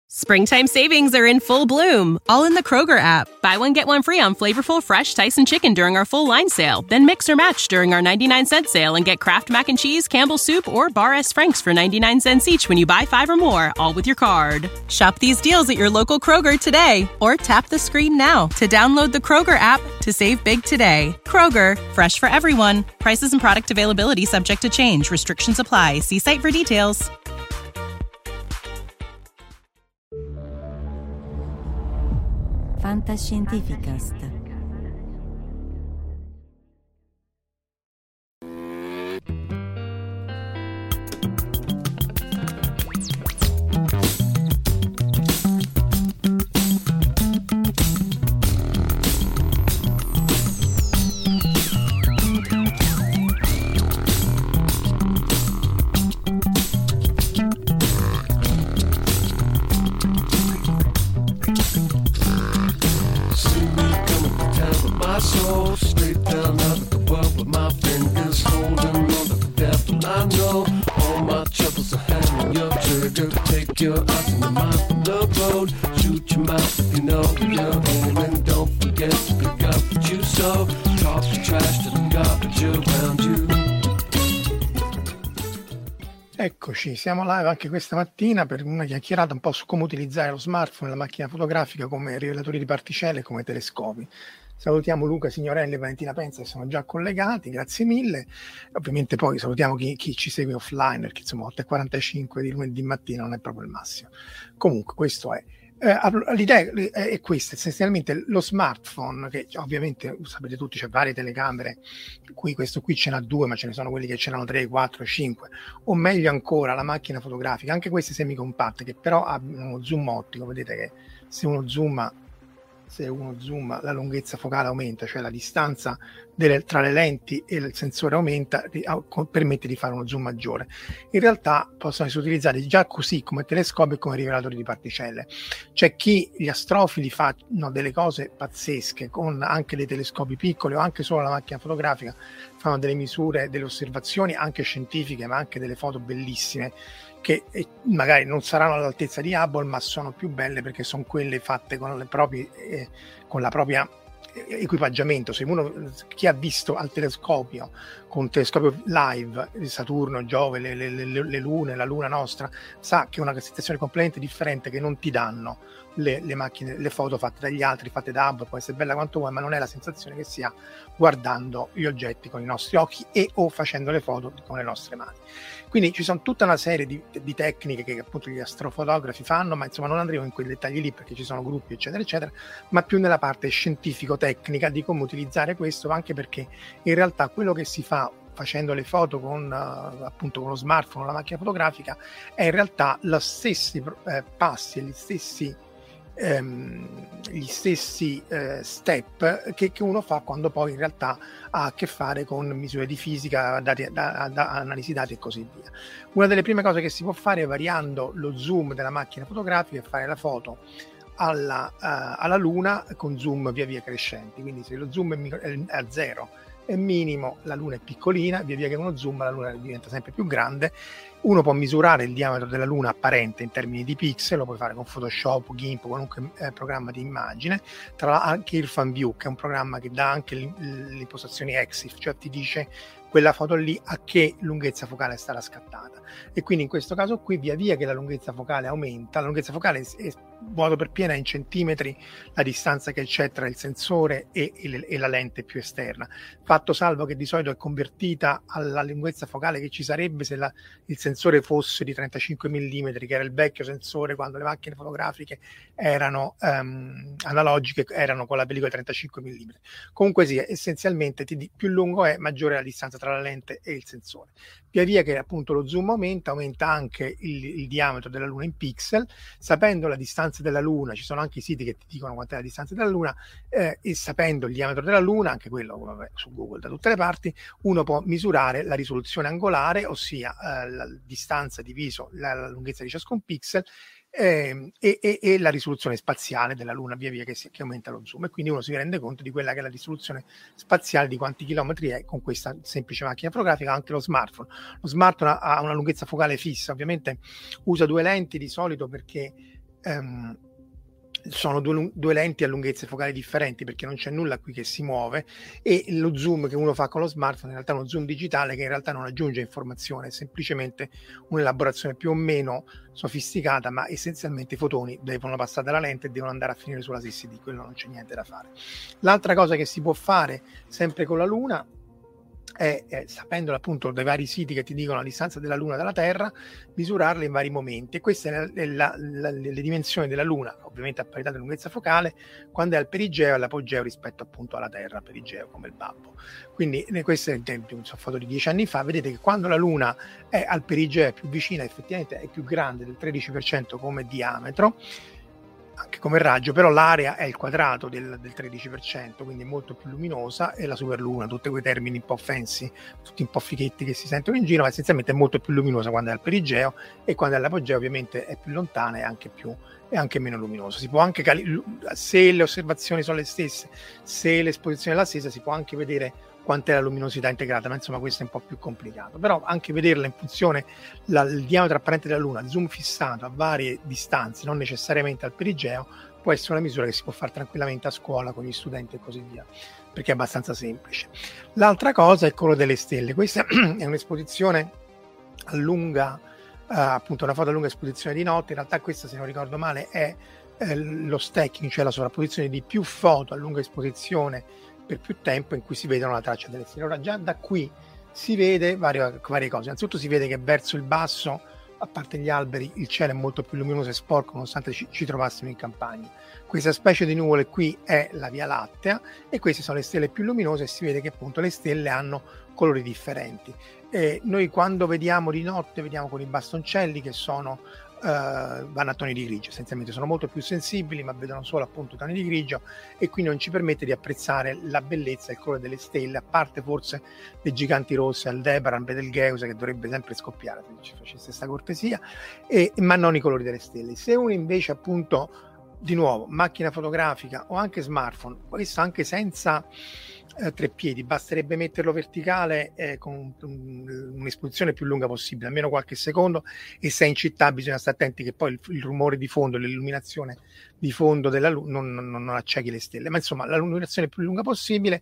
Springtime savings are in full bloom, all in the Kroger app. Buy one, get one free on flavorful, fresh Tyson chicken during our full line sale. Then mix or match during our 99-cent sale and get Kraft Mac and Cheese, Campbell's Soup, or Bar S. Frank's for 99 cents each when you buy 5 or more, all with your card. Shop these deals at your local Kroger today, or tap the screen now to download the Kroger app to save big today. Kroger, fresh for everyone. Prices and product availability subject to change. Restrictions apply. See site for details. Fantascientificast. Eccoci, siamo live anche questa mattina per una chiacchierata un po' su come utilizzare lo smartphone e la macchina fotografica come rivelatori di particelle e come telescopi. Salutiamo Luca Signorelli e Valentina Penza che sono già collegati, grazie mille. Ovviamente poi salutiamo chi ci segue offline, perché insomma 8:45 di lunedì mattina non è proprio il massimo. Comunque questo è. L'idea è questa, essenzialmente lo smartphone, che ovviamente sapete tutti c'è varie telecamere, questo qui ce n'ha 2, ma ce ne sono quelli che ce n'hanno 3, 4, 5, o meglio ancora la macchina fotografica, anche queste semicompatte che però hanno uno zoom ottico. Vedete che se uno zooma la lunghezza focale aumenta, cioè la distanza tra le lenti e il sensore aumenta, permette di fare uno zoom maggiore. In realtà possono essere utilizzati già così come telescopi e come rivelatori di particelle. C'è gli astrofili fanno delle cose pazzesche con anche dei telescopi piccoli o anche solo la macchina fotografica, fanno delle misure, delle osservazioni anche scientifiche, ma anche delle foto bellissime che magari non saranno all'altezza di Hubble, ma sono più belle perché sono quelle fatte con la propria equipaggiamento. Se chi ha visto al telescopio, con un telescopio live di Saturno, Giove, le lune, la luna nostra, sa che è una situazione completamente differente, che non ti danno le macchine, le foto fatte dagli altri, fatte da Hubble. Può essere bella quanto vuoi, ma non è la sensazione che si ha guardando gli oggetti con i nostri occhi o facendo le foto con le nostre mani. Quindi ci sono tutta una serie di tecniche che appunto gli astrofotografi fanno, ma insomma non andremo in quei dettagli lì perché ci sono gruppi eccetera eccetera, ma più nella parte scientifico-tecnica di come utilizzare questo, anche perché in realtà quello che si fa facendo le foto appunto con lo smartphone o la macchina fotografica è in realtà gli stessi passi e gli stessi step che uno fa quando poi in realtà ha a che fare con misure di fisica, analisi dati e così via. Una delle prime cose che si può fare variando lo zoom della macchina fotografica è fare la foto alla luna con zoom via via crescenti. Quindi se lo zoom è a 0 è minimo, la luna è piccolina, via via che uno zoom la luna diventa sempre più grande. Uno può misurare il diametro della luna apparente in termini di pixel, lo puoi fare con Photoshop, GIMP, qualunque programma di immagine, anche il FanView, che è un programma che dà anche le impostazioni EXIF, cioè ti dice quella foto lì a che lunghezza focale è stata scattata. E quindi in questo caso qui, via via che la lunghezza focale aumenta, la lunghezza focale è vuoto per piena in centimetri la distanza che c'è tra il sensore e la lente più esterna, fatto salvo che di solito è convertita alla lunghezza focale che ci sarebbe se il sensore fosse di 35 mm, che era il vecchio sensore quando le macchine fotografiche erano analogiche, erano con la pellicola 35 mm. Comunque sì, essenzialmente più lungo è, maggiore è la distanza tra la lente e il sensore. Via via che appunto lo zoom aumenta anche il diametro della luna in pixel. Sapendo la distanza della luna, ci sono anche i siti che ti dicono quant'è la distanza della luna, e sapendo il diametro della luna, anche quello su Google da tutte le parti, uno può misurare la risoluzione angolare, ossia la distanza diviso la lunghezza di ciascun pixel, e la risoluzione spaziale della luna via via che aumenta lo zoom, e quindi uno si rende conto di quella che è la risoluzione spaziale, di quanti chilometri è con questa semplice macchina fotografica. Anche lo smartphone ha una lunghezza focale fissa, ovviamente usa 2 lenti di solito perché sono due lenti a lunghezze focali differenti, perché non c'è nulla qui che si muove, e lo zoom che uno fa con lo smartphone in realtà è uno zoom digitale che in realtà non aggiunge informazione, è semplicemente un'elaborazione più o meno sofisticata, ma essenzialmente i fotoni devono passare dalla lente e devono andare a finire sulla SSD, quello non c'è niente da fare. L'altra cosa che si può fare sempre con la Luna è sapendo appunto dai vari siti che ti dicono la distanza della Luna dalla Terra, misurarle in vari momenti, e queste sono le dimensioni della Luna, ovviamente a parità di lunghezza focale, quando è al perigeo e all'apogeo rispetto appunto alla Terra, perigeo come il babbo. Quindi queste sono foto di 10 anni fa, vedete che quando la Luna è al perigeo, è più vicina, effettivamente è più grande del 13% come diametro, anche come raggio, però l'area è il quadrato del 13%, quindi è molto più luminosa, e la superluna, tutti quei termini un po' fancy, tutti un po' fichetti che si sentono in giro, ma essenzialmente è molto più luminosa quando è al perigeo, e quando è all'apogeo ovviamente è più lontana e anche meno luminosa. Si può anche se le osservazioni sono le stesse, se l'esposizione è la stessa, si può anche vedere quant'è la luminosità integrata, ma insomma questo è un po' più complicato. Però anche vederla in funzione il diametro apparente della Luna, zoom fissato a varie distanze, non necessariamente al perigeo, può essere una misura che si può fare tranquillamente a scuola con gli studenti e così via, perché è abbastanza semplice. L'altra cosa è quello delle stelle. Questa è un'esposizione a lunga, appunto una foto a lunga esposizione di notte. In realtà questa, se non ricordo male, è lo stacking, cioè la sovrapposizione di più foto a lunga esposizione per più tempo, in cui si vedono la traccia delle stelle. Ora già da qui si vede varie cose. Innanzitutto si vede che verso il basso, a parte gli alberi, il cielo è molto più luminoso e sporco, nonostante ci trovassimo in campagna. Questa specie di nuvole qui è la Via Lattea, e queste sono le stelle più luminose, e si vede che appunto le stelle hanno colori differenti. Noi quando vediamo di notte vediamo con i bastoncelli che vanno a toni di grigio, essenzialmente sono molto più sensibili, ma vedono solo appunto toni di grigio, e quindi non ci permette di apprezzare la bellezza e il colore delle stelle, a parte forse dei giganti rossi, Aldebaran, Betelgeuse, che dovrebbe sempre scoppiare se ci facesse questa cortesia, ma non i colori delle stelle. Se uno invece appunto, di nuovo, macchina fotografica o anche smartphone, questo anche senza tre piedi, basterebbe metterlo verticale con un'esposizione più lunga possibile, almeno qualche secondo, e se è in città bisogna stare attenti che poi il rumore di fondo, l'illuminazione di fondo della luce non accechi le stelle, ma insomma l'illuminazione più lunga possibile.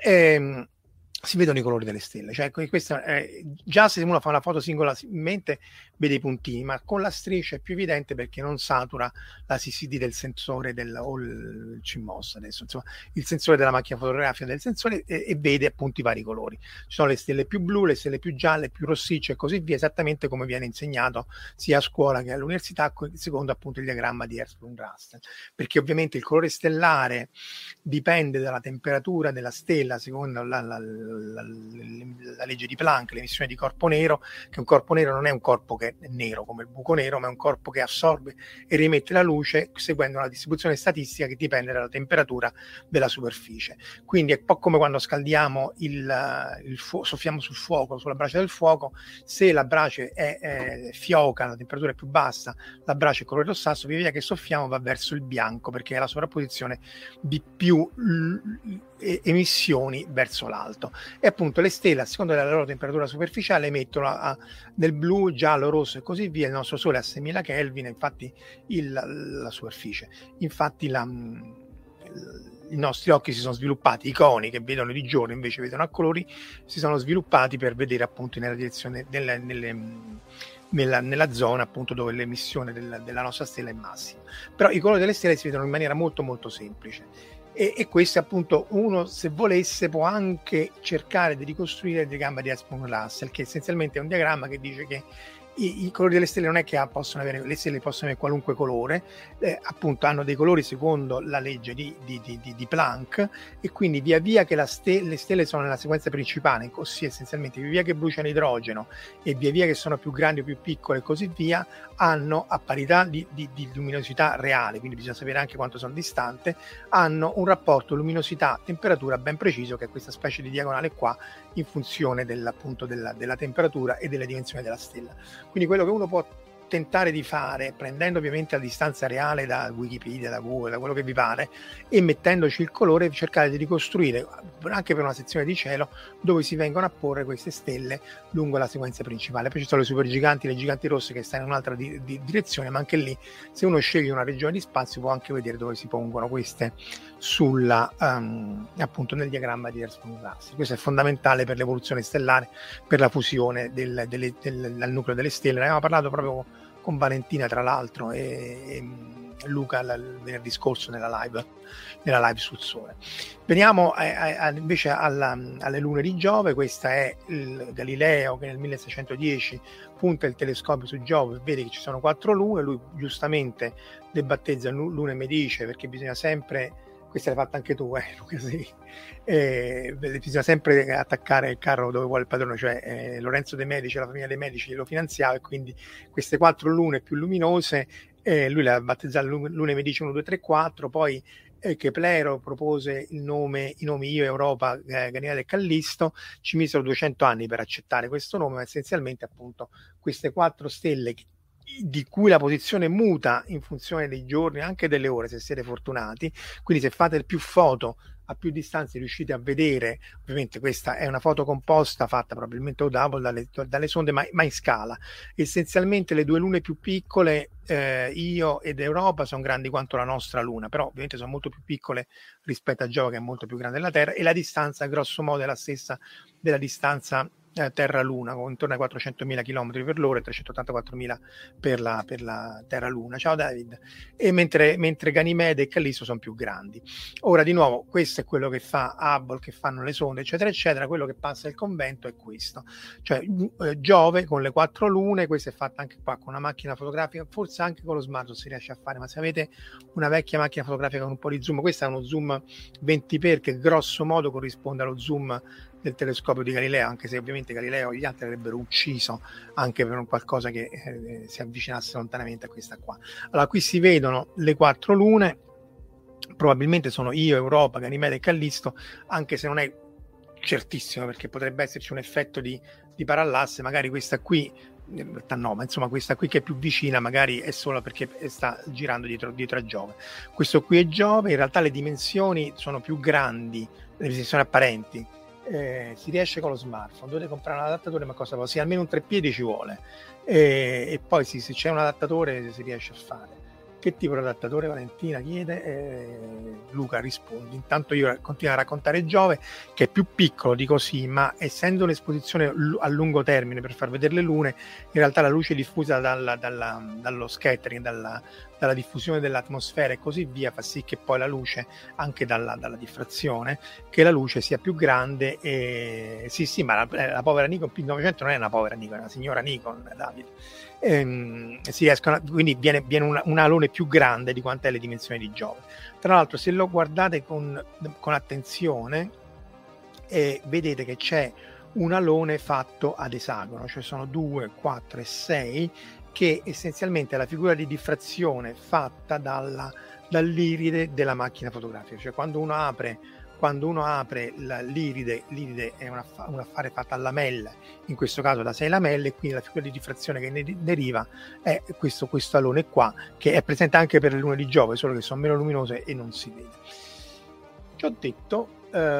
Si vedono i colori delle stelle, cioè questa già se uno fa una foto singolarmente vede i puntini, ma con la striscia è più evidente perché non satura la CCD del sensore o il CMOS adesso, insomma il sensore della macchina fotografica del sensore, e vede appunto i vari colori. Ci sono le stelle più blu, le stelle più gialle, più rossicce e così via, esattamente come viene insegnato sia a scuola che all'università, secondo appunto il diagramma di Hertzsprung-Russell, perché ovviamente il colore stellare dipende dalla temperatura della stella, secondo la legge di Planck, l'emissione di corpo nero, che un corpo nero non è un corpo che è nero come il buco nero, ma è un corpo che assorbe e rimette la luce seguendo una distribuzione statistica che dipende dalla temperatura della superficie. Quindi è un po' come quando scaldiamo soffiamo sul fuoco, sulla brace del fuoco. Se la brace è fioca, la temperatura è più bassa, la brace è colore rossastro, via via che soffiamo va verso il bianco, perché è la sovrapposizione di più emissioni verso l'alto. E appunto le stelle, a seconda della loro temperatura superficiale, emettono nel blu, giallo, rosso e così via. Il nostro sole è a 6000 Kelvin, infatti la superficie, infatti i nostri occhi si sono sviluppati, i coni che vedono di giorno invece vedono a colori, si sono sviluppati per vedere appunto nella direzione nella zona appunto dove l'emissione della nostra stella è massima. Però i colori delle stelle si vedono in maniera molto molto semplice, e questo appunto uno, se volesse, può anche cercare di ricostruire il diagramma di Hertzsprung-Russell, che essenzialmente è un diagramma che dice che i colori delle stelle non è che possono avere, le stelle possono avere qualunque colore, appunto hanno dei colori secondo la legge di Planck, e quindi via via che le stelle sono nella sequenza principale, ossia essenzialmente via via che bruciano idrogeno e via via che sono più grandi o più piccole e così via, hanno a parità di luminosità reale, quindi bisogna sapere anche quanto sono distante, hanno un rapporto luminosità-temperatura ben preciso, che è questa specie di diagonale qua, in funzione appunto della temperatura e delle dimensioni della stella. Quindi quello che uno può tentare di fare, prendendo ovviamente la distanza reale da Wikipedia, da Google, da quello che vi pare, e mettendoci il colore, cercare di ricostruire anche per una sezione di cielo dove si vengono a porre queste stelle lungo la sequenza principale. Poi ci sono le supergiganti, le giganti rosse che stanno in un'altra direzione, ma anche lì, se uno sceglie una regione di spazio, può anche vedere dove si pongono queste sulla appunto nel diagramma di Hertzsprung-Russell. Questo è fondamentale per l'evoluzione stellare, per la fusione del nucleo delle stelle. Ne abbiamo parlato proprio con Valentina, tra l'altro, e Luca il venerdì scorso nella live sul Sole. Veniamo invece alle lune di Giove. Questa è il Galileo che nel 1610 punta il telescopio su Giove e vede che ci sono 4 lune. Lui giustamente le battezza lune Medice, perché bisogna sempre, questa l'hai fatta anche tu, Luca, sì. Bisogna sempre attaccare il carro dove vuole il padrone, cioè Lorenzo de' Medici, la famiglia dei Medici lo finanziava, e quindi queste 4 lune più luminose lui le ha battezzate lune Medici 1, 2, 3, 4. Poi Keplero propose i nomi Io, Europa, Ganimede e Callisto. Ci misero 200 anni per accettare questo nome, ma essenzialmente appunto queste 4 stelle di cui la posizione muta in funzione dei giorni, anche delle ore, se siete fortunati. Quindi se fate più foto a più distanze riuscite a vedere, ovviamente questa è una foto composta fatta probabilmente o dalle sonde, ma in scala. Essenzialmente le 2 lune più piccole, Io ed Europa, sono grandi quanto la nostra luna, però ovviamente sono molto più piccole rispetto a Giove, che è molto più grande della Terra, e la distanza grosso modo è la stessa della distanza Terra-Luna, intorno ai 400.000 km per l'ora e 384.000 per la Terra-Luna. Ciao David. E mentre Ganimede e Callisto sono più grandi. Ora, di nuovo, questo è quello che fa Hubble, che fanno le sonde, eccetera, eccetera. Quello che passa il convento è questo. Cioè, Giove con le 4 lune, questa è fatta anche qua con una macchina fotografica, forse anche con lo smartphone si riesce a fare, ma se avete una vecchia macchina fotografica con un po' di zoom, questo è uno zoom 20x, che grosso modo corrisponde allo zoom del telescopio di Galileo, anche se ovviamente Galileo e gli altri avrebbero ucciso anche per un qualcosa che si avvicinasse lontanamente a questa qua. Allora, qui si vedono le 4 lune, probabilmente sono Io, Europa, Ganimede e Callisto, anche se non è certissimo, perché potrebbe esserci un effetto di parallasse. Magari questa qui, in realtà no, ma insomma questa qui che è più vicina magari è solo perché sta girando dietro a Giove. Questo qui è Giove. In realtà le dimensioni sono più grandi, le dimensioni apparenti. Si riesce con lo smartphone, dovete comprare un adattatore, ma cosa sì, almeno un 3 piedi ci vuole, e poi sì, se c'è un adattatore si riesce a fare. Che tipo di adattatore, Valentina chiede? Luca risponde. Intanto io continuo a raccontare Giove, che è più piccolo di così, ma essendo un'esposizione a lungo termine per far vedere le lune, in realtà la luce diffusa dallo scattering, dalla diffusione dell'atmosfera e così via, fa sì che poi la luce, anche dalla diffrazione, che la luce sia più grande. E sì, ma la povera Nikon P900 non è una povera Nikon, è una signora Nikon, Davide. Si riescono quindi viene un alone più grande di quant'è le dimensioni di Giove. Tra l'altro, se lo guardate con attenzione, vedete che c'è un alone fatto ad esagono, cioè sono 2, 4 e 6, che essenzialmente è la figura di diffrazione fatta dall'iride della macchina fotografica. Cioè quando uno apre l'iride è un affare fatto a lamelle, in questo caso da 6 lamelle, e quindi la figura di diffrazione che ne deriva è questo alone qua, che è presente anche per le lune di Giove, solo che sono meno luminose e non si vede. Ci ho detto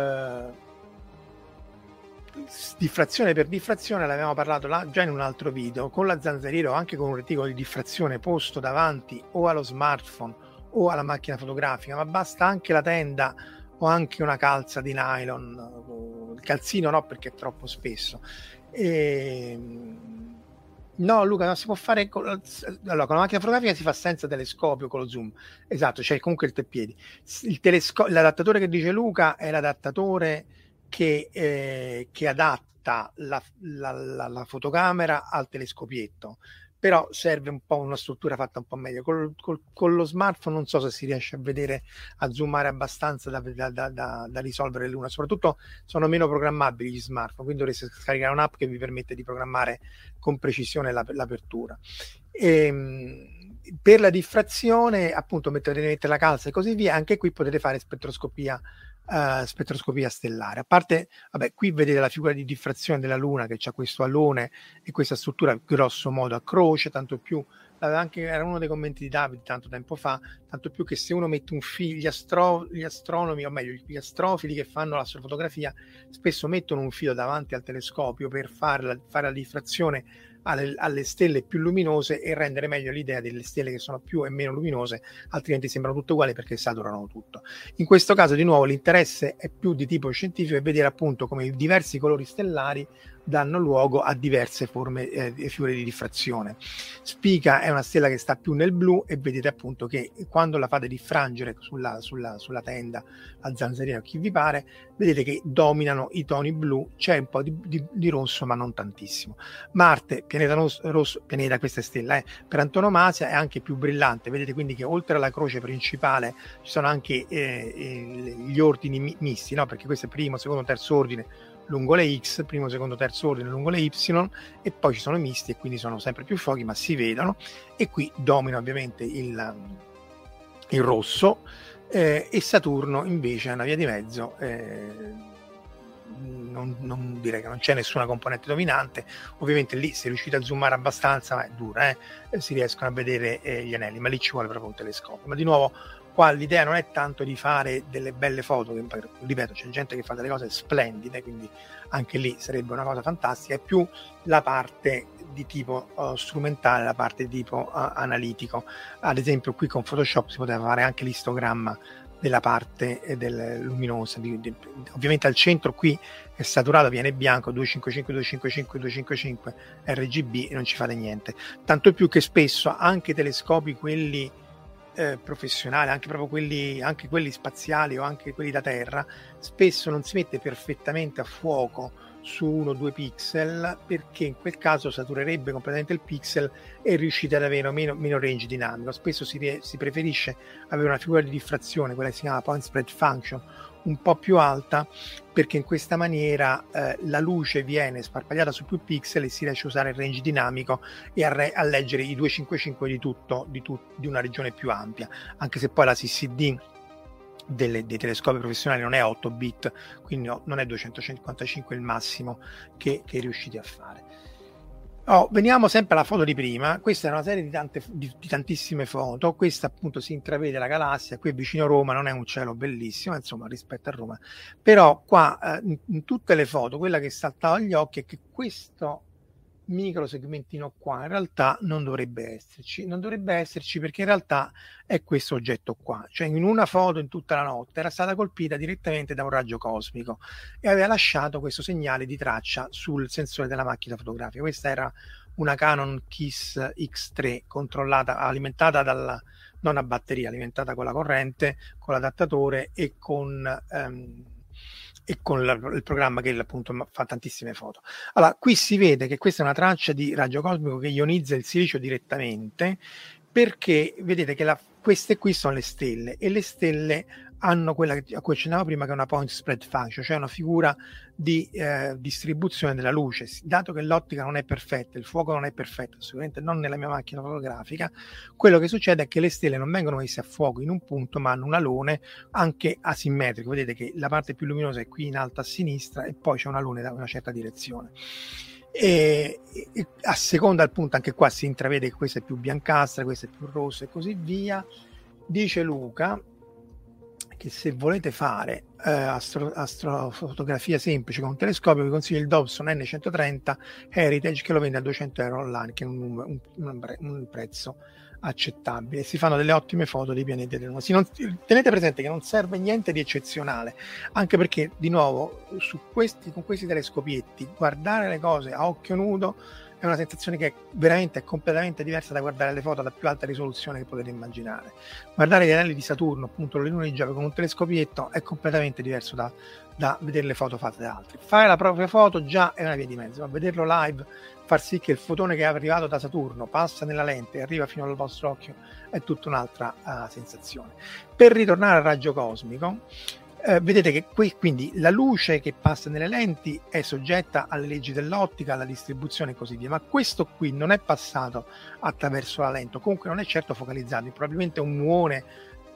diffrazione per diffrazione, l'avevamo parlato già in un altro video, con la zanzariera o anche con un reticolo di diffrazione posto davanti o allo smartphone o alla macchina fotografica, ma basta anche la tenda o anche una calza di nylon. Il calzino no, perché è troppo spesso. No, Luca, non si può fare allora, con la macchina fotografica si fa senza telescopio, con lo zoom. Esatto, c'è comunque il treppiedi. L'adattatore che dice Luca è l'adattatore che adatta la fotocamera al telescopietto, però serve un po' una struttura fatta un po' meglio. Con lo smartphone non so se si riesce a vedere, a zoomare abbastanza da risolvere le lune. Soprattutto sono meno programmabili gli smartphone, quindi dovreste scaricare un'app che vi permette di programmare con precisione l'apertura. Per la diffrazione, appunto, mettere la calza e così via. Anche qui potete fare spettroscopia spettroscopia stellare. A parte, vabbè, qui vedete la figura di diffrazione della Luna che ha questo alone e questa struttura grosso modo a croce, tanto più era uno dei commenti di Davide tanto tempo fa, tanto più che se uno mette un filo, gli astronomi, o meglio gli astrofili che fanno l'astrofotografia spesso mettono un filo davanti al telescopio per fare la diffrazione alle stelle più luminose e rendere meglio l'idea delle stelle che sono più e meno luminose, altrimenti sembrano tutte uguali perché saturano tutto. In questo caso di nuovo l'interesse è più di tipo scientifico e vedere appunto come i diversi colori stellari danno luogo a diverse forme e figure di diffrazione. Spica è una stella che sta più nel blu e vedete appunto che quando la fate diffrangere sulla tenda, la zanzarina o chi vi pare, vedete che dominano i toni blu, c'è un po' di rosso ma non tantissimo. Marte, pianeta rosso, pianeta, questa stella per antonomasia, è anche più brillante, vedete quindi che oltre alla croce principale ci sono anche gli ordini misti, no? Perché questo è primo, secondo, terzo ordine lungo le X, primo, secondo, terzo ordine lungo le Y, e poi ci sono misti e quindi sono sempre più fuochi ma si vedono, e qui domina ovviamente il rosso, e Saturno invece è una via di mezzo, non direi che non c'è nessuna componente dominante, ovviamente lì se riuscite a zoomare abbastanza, ma è dura, si riescono a vedere gli anelli, ma lì ci vuole proprio un telescopio. Ma di nuovo qua l'idea non è tanto di fare delle belle foto, che ripeto c'è gente che fa delle cose splendide, quindi anche lì sarebbe una cosa fantastica, è più la parte di tipo strumentale, la parte di tipo analitico. Ad esempio qui con Photoshop si poteva fare anche l'istogramma della parte del luminosa, ovviamente al centro qui è saturato, viene bianco, 255 255 255 RGB e non ci fate niente, tanto più che spesso anche telescopi quelli professionali, anche proprio quelli spaziali o anche quelli da terra, spesso non si mette perfettamente a fuoco su 1 o 2 pixel, perché in quel caso saturerebbe completamente il pixel e riuscite ad avere meno range dinamico. Spesso si preferisce avere una figura di diffrazione, quella che si chiama point spread function, un po' più alta, perché in questa maniera la luce viene sparpagliata su più pixel e si riesce a usare il range dinamico e a leggere i 255 di una regione più ampia, anche se poi la CCD dei telescopi professionali non è 8 bit, quindi non è 255 il massimo che riuscite a fare. Veniamo sempre alla foto di prima. Questa è una serie di tantissime foto. Questa appunto si intravede la galassia, qui vicino a Roma, non è un cielo bellissimo insomma rispetto a Roma, però qua in tutte le foto quella che saltava agli occhi è che questo micro segmentino qua in realtà non dovrebbe esserci perché in realtà è questo oggetto qua, cioè in una foto in tutta la notte era stata colpita direttamente da un raggio cosmico e aveva lasciato questo segnale di traccia sul sensore della macchina fotografica. Questa era una Canon KISS X3 alimentata non a batteria, alimentata con la corrente, con l'adattatore e con il programma che appunto fa tantissime foto. Allora, qui si vede che questa è una traccia di raggio cosmico che ionizza il silicio direttamente, perché vedete che queste qui sono le stelle, e le stelle hanno quella a cui accennavo prima, che è una point spread function, cioè una figura di distribuzione della luce. Dato che l'ottica non è perfetta, il fuoco non è perfetto, sicuramente non nella mia macchina fotografica, quello che succede è che le stelle non vengono messe a fuoco in un punto, ma hanno un alone anche asimmetrico. Vedete che la parte più luminosa è qui in alto a sinistra e poi c'è un alone da una certa direzione. E a seconda del punto, anche qua si intravede che questa è più biancastra, questa è più rossa e così via. Dice Luca che se volete fare astrofotografia semplice con un telescopio vi consiglio il Dobson N130 Heritage, che lo vende a €200 online, che è un prezzo accettabile. Si fanno delle ottime foto dei pianeti del mondo. Tenete presente che non serve niente di eccezionale, anche perché di nuovo con questi telescopietti guardare le cose a occhio nudo è una sensazione che è completamente diversa da guardare le foto alla più alta risoluzione che potete immaginare. Guardare gli anelli di Saturno, appunto le lune di Giove, con un telescopietto è completamente diverso da vedere le foto fatte da altri. Fare la propria foto già è una via di mezzo, ma vederlo live, far sì che il fotone che è arrivato da Saturno passa nella lente e arriva fino al vostro occhio, è tutta un'altra sensazione. Per ritornare al raggio cosmico, vedete che quindi la luce che passa nelle lenti è soggetta alle leggi dell'ottica, alla distribuzione e così via, ma questo qui non è passato attraverso la lente, comunque non è certo focalizzato, probabilmente un muone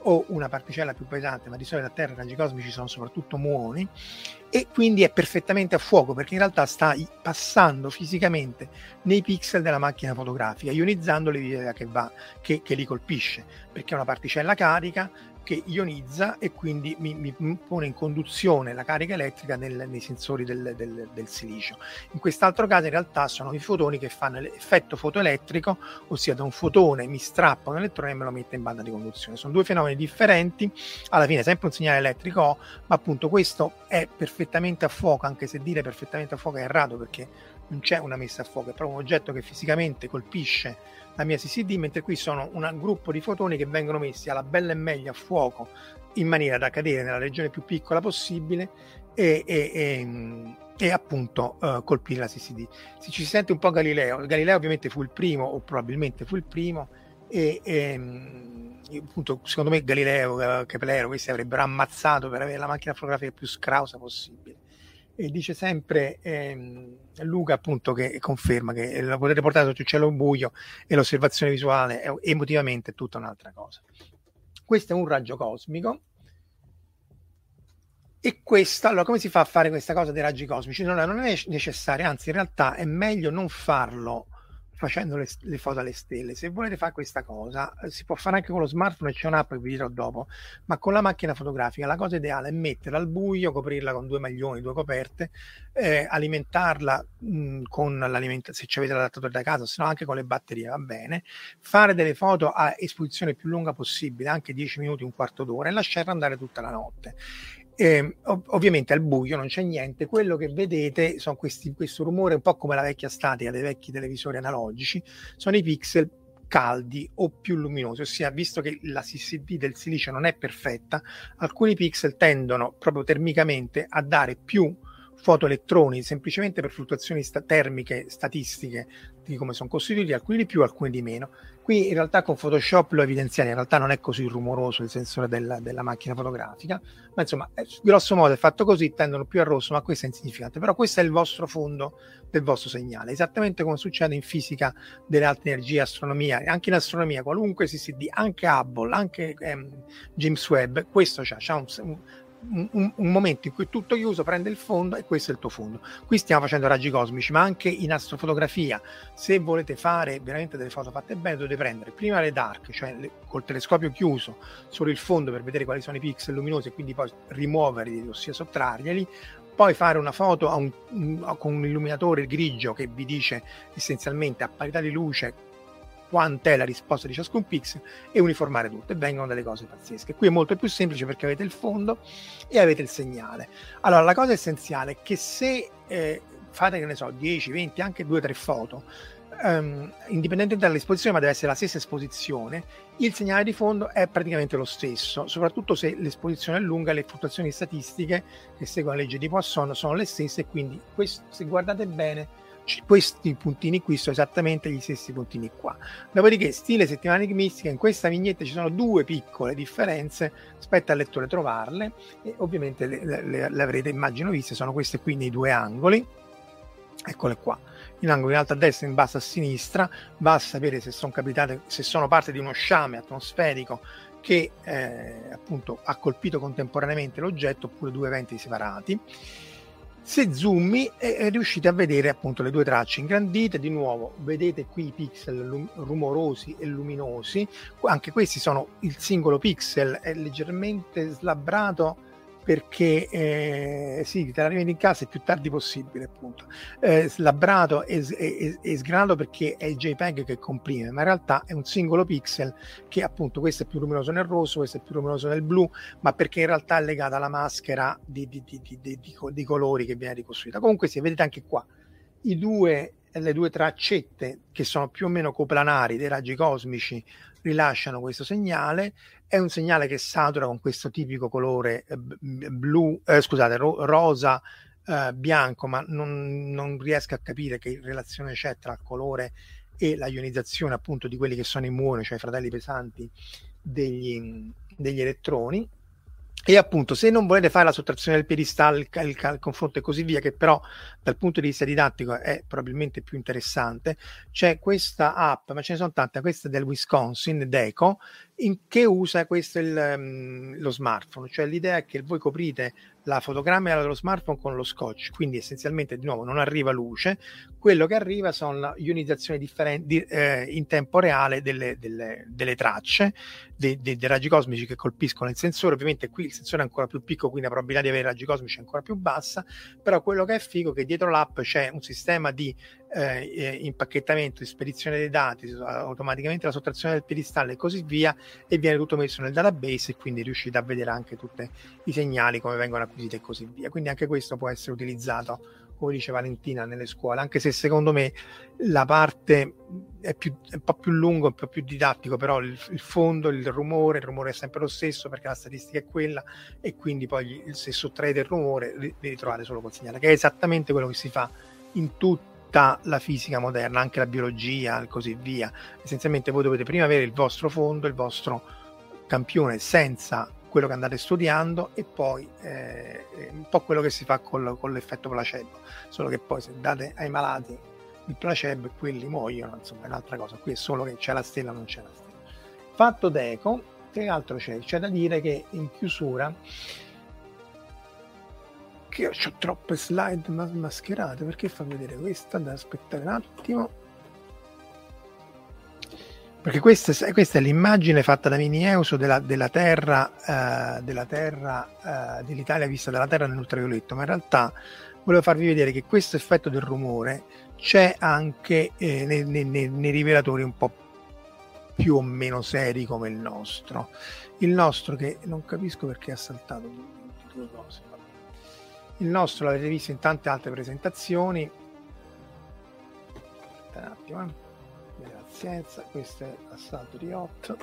o una particella più pesante, ma di solito a terra i raggi cosmici sono soprattutto muoni, e quindi è perfettamente a fuoco, perché in realtà sta passando fisicamente nei pixel della macchina fotografica, ionizzando l'evidenza che li colpisce, perché è una particella carica che ionizza e quindi mi pone in conduzione la carica elettrica nei sensori del silicio. In quest'altro caso in realtà sono i fotoni che fanno l'effetto fotoelettrico, ossia da un fotone mi strappa un elettrone e me lo mette in banda di conduzione. Sono due fenomeni differenti, alla fine sempre un segnale elettrico, ma appunto questo è perfettamente a fuoco, anche se dire perfettamente a fuoco è errato, perché non c'è una messa a fuoco, è proprio un oggetto che fisicamente colpisce la mia CCD, mentre qui sono un gruppo di fotoni che vengono messi alla bella e meglio a fuoco in maniera da cadere nella regione più piccola possibile e appunto colpire la CCD. Se ci sente un po' Galileo ovviamente fu il primo, o probabilmente fu il primo, appunto secondo me Galileo, Keplero, questi avrebbero ammazzato per avere la macchina fotografica più scrausa possibile. E dice sempre Luca, appunto, che conferma che la potete portare sotto il cielo buio e l'osservazione visuale è emotivamente tutta un'altra cosa. Questo è un raggio cosmico, e questo, allora, come si fa a fare questa cosa dei raggi cosmici? Non è necessario, anzi in realtà è meglio non farlo facendo le foto alle stelle. Se volete fare questa cosa si può fare anche con lo smartphone, e c'è un'app che vi dirò dopo, ma con la macchina fotografica la cosa ideale è metterla al buio, coprirla con 2 maglioni, 2 coperte, alimentarla con l'alimentazione, se ci avete l'adattatore da casa, se no anche con le batterie va bene, fare delle foto a esposizione più lunga possibile, anche 10 minuti, un quarto d'ora, e lasciarla andare tutta la notte. Ovviamente al buio non c'è niente, quello che vedete sono questo rumore, un po' come la vecchia statica dei vecchi televisori analogici, sono i pixel caldi o più luminosi, ossia visto che la CCD del silicio non è perfetta, alcuni pixel tendono proprio termicamente a dare più fotoelettroni semplicemente per fluttuazioni termiche statistiche di come sono costituiti, alcuni di più, alcuni di meno. Qui in realtà con Photoshop lo evidenziate, in realtà non è così rumoroso il sensore della macchina fotografica, ma insomma grosso modo è fatto così, tendono più a rosso, ma questo è insignificante. Però questo è il vostro fondo del vostro segnale, esattamente come succede in fisica delle alte energie, astronomia, anche in astronomia qualunque CCD, anche Hubble, anche James Webb, questo c'ha un momento in cui tutto chiuso, prende il fondo e questo è il tuo fondo. Qui stiamo facendo raggi cosmici, ma anche in astrofotografia, se volete fare veramente delle foto fatte bene, dovete prendere prima le dark, cioè col telescopio chiuso solo il fondo per vedere quali sono i pixel luminosi e quindi poi rimuoverli, ossia sottrarglieli, poi fare una foto con un illuminatore grigio che vi dice essenzialmente a parità di luce quant'è la risposta di ciascun pixel e uniformare tutto, e vengono delle cose pazzesche. Qui è molto più semplice perché avete il fondo e avete il segnale. Allora la cosa essenziale è che se fate, che ne so, 10, 20, anche 2-3 foto, indipendentemente dall'esposizione, ma deve essere la stessa esposizione, il segnale di fondo è praticamente lo stesso, soprattutto se l'esposizione è lunga, le fluttuazioni statistiche che seguono la legge di Poisson sono le stesse, quindi questo, se guardate bene, questi puntini qui sono esattamente gli stessi puntini qua. Dopodiché, stile settimana enigmistica, in questa vignetta ci sono 2 piccole differenze, spetta al lettore trovarle, e ovviamente le avrete, immagino, viste. Sono queste qui nei 2 angoli, eccole qua, in angolo in alto a destra, in basso a sinistra. Va a sapere se sono capitate, se sono parte di uno sciame atmosferico che appunto ha colpito contemporaneamente l'oggetto, oppure 2 eventi separati. Se zoomi riuscite a vedere appunto le 2 tracce ingrandite. Di nuovo vedete qui i pixel rumorosi e luminosi, anche questi sono il singolo pixel, è leggermente slabbrato perché sì, te la rimetti in casa il più tardi possibile, appunto, slabbrato e sgranato perché è il JPEG che comprime, ma in realtà è un singolo pixel che appunto questo è più luminoso nel rosso, questo è più luminoso nel blu, ma perché in realtà è legata alla maschera di colori che viene ricostruita. Comunque sì, vedete anche qua le 2 traccette che sono più o meno coplanari dei raggi cosmici rilasciano questo segnale. È un segnale che satura con questo tipico colore rosa bianco, ma non riesco a capire che relazione c'è tra il colore e la ionizzazione appunto di quelli che sono i muoni, cioè i fratelli pesanti degli elettroni. E appunto, se non volete fare la sottrazione del piedistallo, il confronto e così via, che però dal punto di vista didattico è probabilmente più interessante, c'è questa app, ma ce ne sono tante. Questa del Wisconsin, Deco, che usa questo lo smartphone, cioè l'idea è che voi coprite la fotocamera dello smartphone con lo scotch, quindi essenzialmente di nuovo non arriva luce, quello che arriva sono ionizzazioni differenti in tempo reale delle tracce, dei raggi cosmici che colpiscono il sensore. Ovviamente qui il sensore è ancora più piccolo, quindi la probabilità di avere raggi cosmici è ancora più bassa, però quello che è figo è che dietro l'app c'è un sistema di impacchettamento, di spedizione dei dati, automaticamente la sottrazione del piedistallo e così via, e viene tutto messo nel database, e quindi riuscite a vedere anche tutti i segnali, come vengono acquisiti e così via. Quindi anche questo può essere utilizzato, come dice Valentina, nelle scuole, anche se secondo me la parte è un po' più lungo, un po' più didattico, però il fondo, il rumore è sempre lo stesso, perché la statistica è quella, e quindi poi se sottraete il rumore vi trovate solo col segnale, che è esattamente quello che si fa in tutta la fisica moderna, anche la biologia e così via. Essenzialmente voi dovete prima avere il vostro fondo, il vostro campione senza quello che andate studiando, e poi un po' quello che si fa con l'effetto placebo, solo che poi se date ai malati il placebo e quelli muoiono, insomma è un'altra cosa. Qui è solo che c'è la stella, non c'è la stella. Fatto d'eco, che altro c'è? C'è da dire che in chiusura, che ho troppe slide mascherate, perché fa vedere questa? Da aspettare un attimo, perché questa è l'immagine fatta da Mini-EUSO della Terra, dell'Italia vista dalla Terra nell'ultravioletto, ma in realtà volevo farvi vedere che questo effetto del rumore c'è anche nei rivelatori un po' più o meno seri come il nostro, che non capisco perché ha saltato due cose. Il nostro l'avete visto in tante altre presentazioni. Un attimo, pazienza, questo è l'assalto di 8.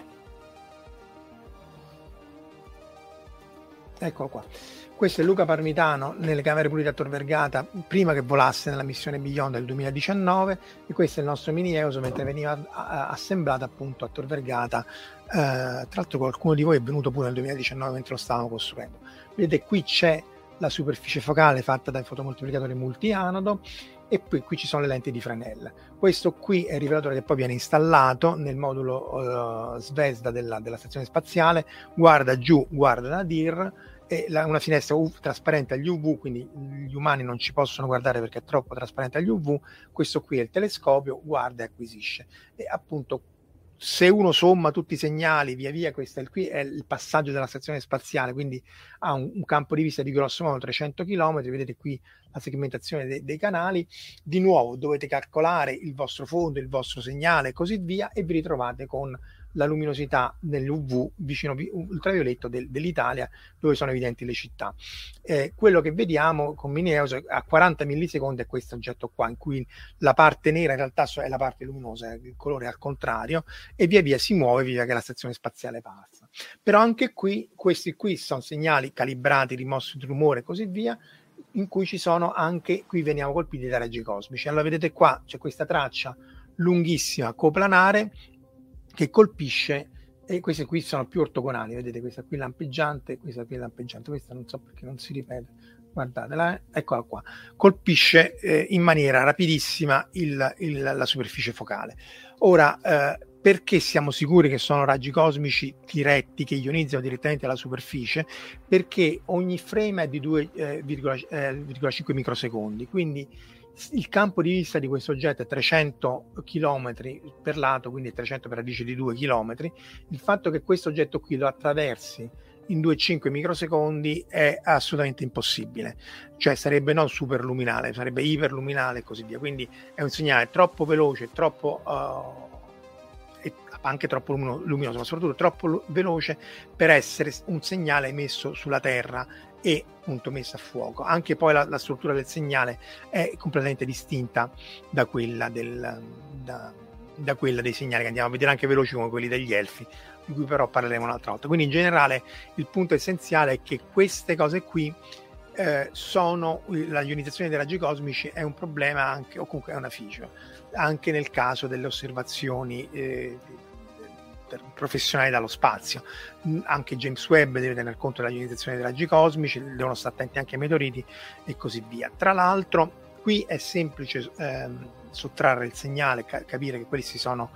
Eccolo qua. Questo è Luca Parmitano nelle camere pulite a Tor Vergata prima che volasse nella missione Beyond del 2019, e questo è il nostro Mini-EUSO mentre veniva assemblato appunto a Tor Vergata. Tra l'altro qualcuno di voi è venuto pure nel 2019 mentre lo stavamo costruendo. Vedete, qui c'è la superficie focale fatta dai fotomoltiplicatore multianodo, e poi qui ci sono le lenti di Fresnel. Questo qui è il rivelatore che poi viene installato nel modulo Zvezda della stazione spaziale, guarda giù, guarda Nadir, e una finestra trasparente agli UV, quindi gli umani non ci possono guardare perché è troppo trasparente agli UV. Questo qui è il telescopio, guarda e acquisisce, e appunto se uno somma tutti i segnali via via, questo qui è il passaggio della stazione spaziale, quindi ha un campo di vista di grosso modo 300 km. Vedete qui la segmentazione dei canali. Di nuovo dovete calcolare il vostro fondo, il vostro segnale e così via, e vi ritrovate con la luminosità nell'UV vicino ultravioletto dell'Italia, dove sono evidenti le città. Quello che vediamo con Mini-EUSO a 40 millisecondi è questo oggetto qua, in cui la parte nera in realtà è la parte luminosa, il colore è al contrario, e via via si muove via che la stazione spaziale passa. Però anche qui, questi qui sono segnali calibrati, rimossi di rumore e così via, in cui ci sono anche, qui veniamo colpiti dai raggi cosmici. Allora vedete qua c'è questa traccia lunghissima coplanare che colpisce, e queste qui sono più ortogonali, vedete questa qui lampeggiante, questa qui lampeggiante, questa non so perché non si ripete, guardatela, eccola qua, colpisce in maniera rapidissima la superficie focale. Ora, perché siamo sicuri che sono raggi cosmici diretti che ionizzano direttamente la superficie? Perché ogni frame è di 2,5 microsecondi, quindi il campo di vista di questo oggetto è 300 km per lato, quindi 300 per radice di 2 km. Il fatto che questo oggetto qui lo attraversi in 2,5 microsecondi è assolutamente impossibile, cioè sarebbe non superluminale, sarebbe iperluminale e così via. Quindi è un segnale troppo veloce, troppo anche troppo luminoso, ma soprattutto troppo veloce per essere un segnale emesso sulla Terra e appunto messa a fuoco. Anche poi la struttura del segnale è completamente distinta da quella da quella dei segnali che andiamo a vedere, anche veloci come quelli degli elfi, di cui però parleremo un'altra volta. Quindi in generale il punto essenziale è che queste cose qui sono la ionizzazione dei raggi cosmici è un problema anche, o comunque è una feature, anche nel caso delle osservazioni professionali dallo spazio. Anche James Webb deve tener conto della ionizzazione dei raggi cosmici, devono stare attenti anche ai meteoriti e così via. Tra l'altro qui è semplice sottrarre il segnale, capire che questi sono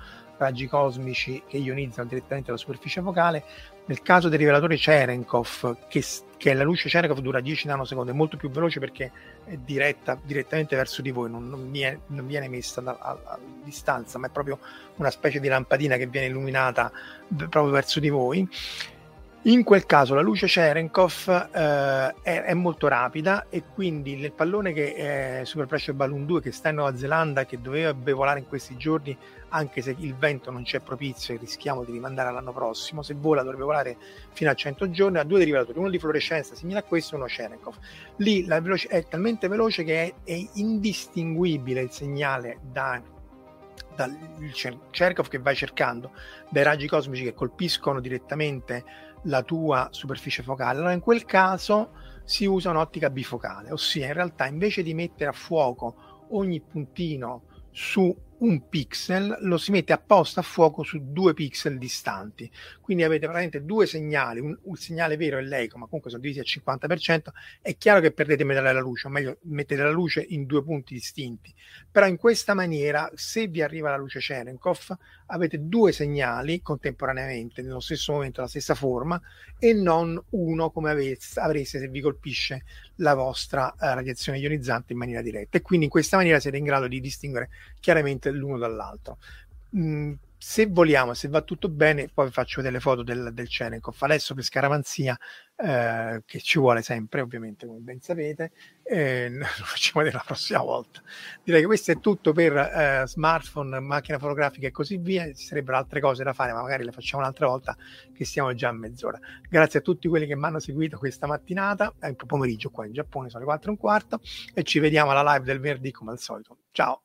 raggi cosmici che ionizzano direttamente la superficie focale. Nel caso del rivelatore Cherenkov, che è la luce Cherenkov, dura 10 nanosecondi, è molto più veloce perché è direttamente verso di voi, non viene messa a distanza, ma è proprio una specie di lampadina che viene illuminata proprio verso di voi. In quel caso la luce Cherenkov è molto rapida, e quindi nel pallone che è Super Pressure Balloon 2, che sta in Nuova Zelanda, che dovrebbe volare in questi giorni, anche se il vento non c'è propizio e rischiamo di rimandare all'anno prossimo, se vola dovrebbe volare fino a 100 giorni, ha 2 rivelatori, uno di fluorescenza simile a questo e uno Cherenkov. Lì la è talmente veloce che è indistinguibile il segnale dal Cherenkov che vai cercando dai raggi cosmici che colpiscono direttamente la tua superficie focale. Allora in quel caso si usa un'ottica bifocale, ossia in realtà invece di mettere a fuoco ogni puntino su un pixel, lo si mette apposta a fuoco su 2 pixel distanti, quindi avete praticamente 2 segnali, un segnale vero e l'eco, ma comunque sono divisi al 50%. È chiaro che perdete metà della luce, o meglio mettete la luce in 2 punti distinti, però in questa maniera, se vi arriva la luce Cherenkov, avete 2 segnali contemporaneamente nello stesso momento, la stessa forma, e non uno come avreste se vi colpisce la vostra radiazione ionizzante in maniera diretta, e quindi in questa maniera siete in grado di distinguere chiaramente l'uno dall'altro. Se vogliamo, se va tutto bene, poi vi faccio vedere le foto del Cherenkov. Adesso per scaramanzia, che ci vuole sempre ovviamente, come ben sapete, lo facciamo vedere la prossima volta. Direi che questo è tutto per smartphone, macchina fotografica e così via. Ci sarebbero altre cose da fare, ma magari le facciamo un'altra volta, che stiamo già a mezz'ora. Grazie a tutti quelli che mi hanno seguito questa mattinata, pomeriggio qua in Giappone sono le 4:15, e ci vediamo alla live del venerdì come al solito. Ciao!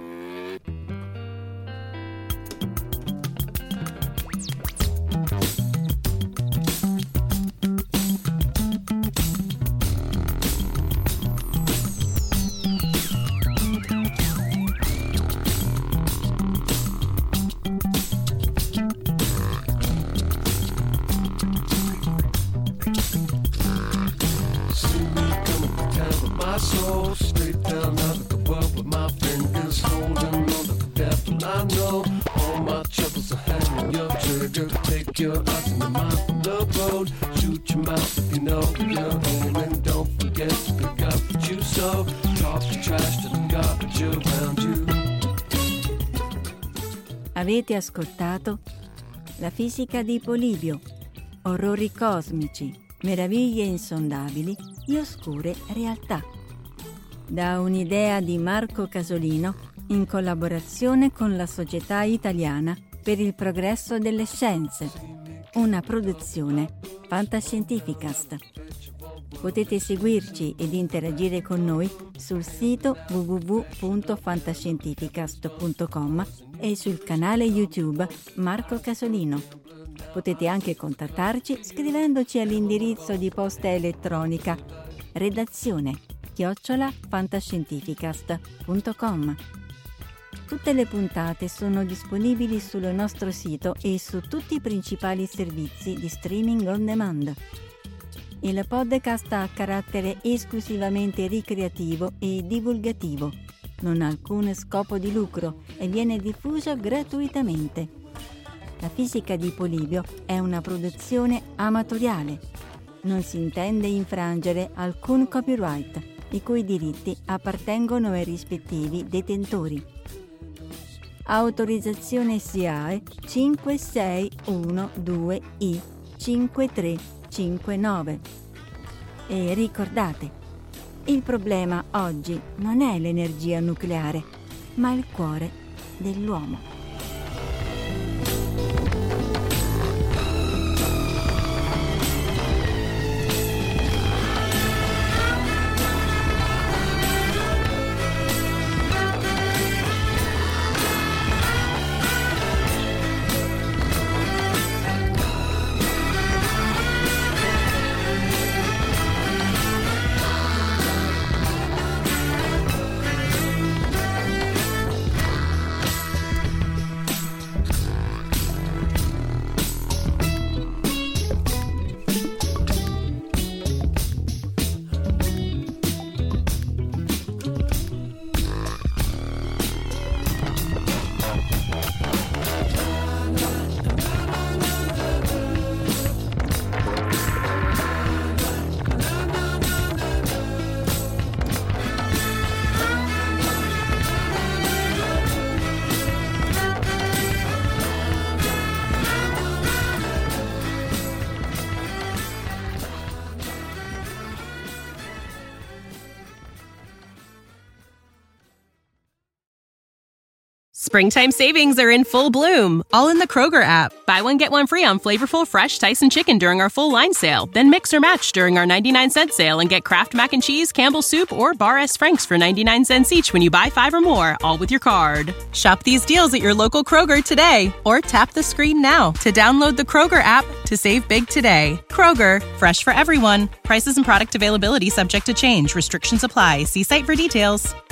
Your eyes in the mind from the road. Shoot your mouth if you know you're aiming. Don't forget to pick up what you sow. Talk the trash to the garbage around you. Avete ascoltato La fisica di Polibio, orrori cosmici, meraviglie insondabili e oscure realtà. Da un'idea di Marco Casolino in collaborazione con la Società Italiana per il Progresso delle Scienze, una produzione Fantascientificast. Potete seguirci ed interagire con noi sul sito www.fantascientificast.com e sul canale YouTube Marco Casolino. Potete anche contattarci scrivendoci all'indirizzo di posta elettronica redazione@fantascientificast.com. Tutte le puntate sono disponibili sul nostro sito e su tutti i principali servizi di streaming on demand. Il podcast ha carattere esclusivamente ricreativo e divulgativo, non ha alcun scopo di lucro e viene diffuso gratuitamente. La fisica di Polibio è una produzione amatoriale. Non si intende infrangere alcun copyright, i cui diritti appartengono ai rispettivi detentori. Autorizzazione SIAE 5612I 5359. E ricordate, il problema oggi non è l'energia nucleare, ma il cuore dell'uomo. Springtime savings are in full bloom, all in the Kroger app. Buy one, get one free on flavorful, fresh Tyson chicken during our full line sale. Then mix or match during our 99-cent sale and get Kraft Mac and Cheese, Campbell's Soup, or Bar S. Frank's for 99 cents each when you buy 5 or more, all with your card. Shop these deals at your local Kroger today, or tap the screen now to download the Kroger app to save big today. Kroger, fresh for everyone. Prices and product availability subject to change. Restrictions apply. See site for details.